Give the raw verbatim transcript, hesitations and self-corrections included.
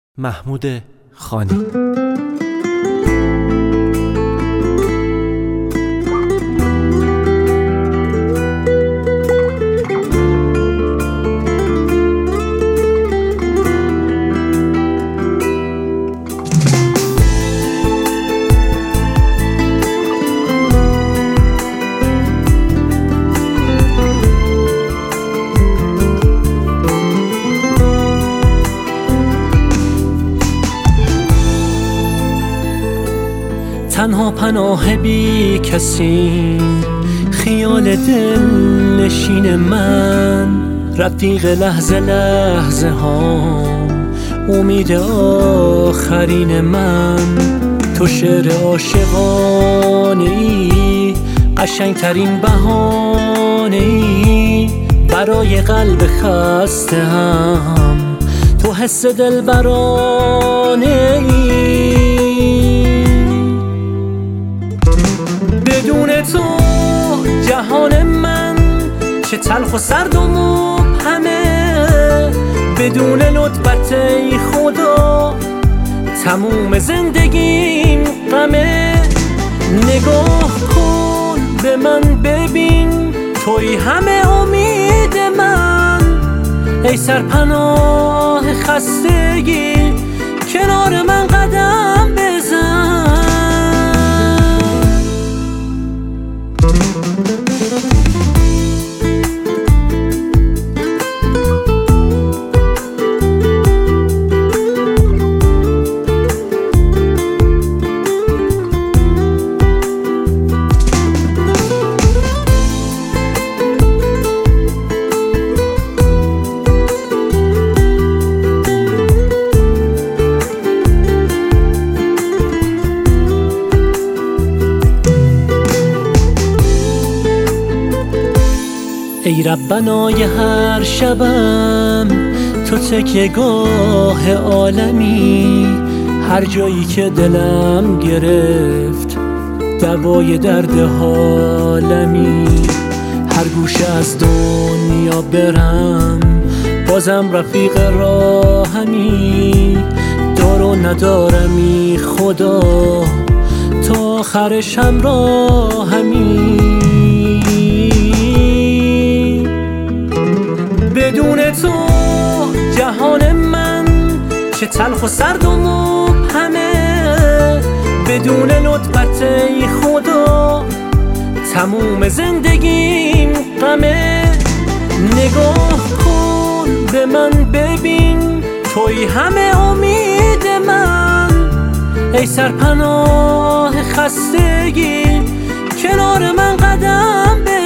محمود خانی. تنها پناه بی کسی، خیال دل نشین من، رفیق لحظه لحظه ها، امید آخرین من. تو شعر عاشقانه ای، قشنگترین بهانه ای برای قلب خسته هم. تو حس دلبرانه ای، بدون تو جهان من چه تلخ و سرد و مبهمه. بدون لطفت ای خدا تموم زندگیم غمه. نگاه کن به من ببین، توی همه امید من. ای سرپناه خستگی کنار من قدم بزن. ای ربنای هر شبم، تو تکیه‌گاه عالمی. هر جایی که دلم گرفت دوای درد حالمی. هر گوشه از دنیا برم بازم رفیق راهمی. دار و ندارمی خدا تا آخرش همراهمی. بدون تو جهان من چه تلخ و سرد و مبهمه. بدون لطفت ای خدا تموم زندگیم غمه. نگاه کن به من ببین، توی همه امید من. ای سرپناه خستگی کنار من قدم بزن.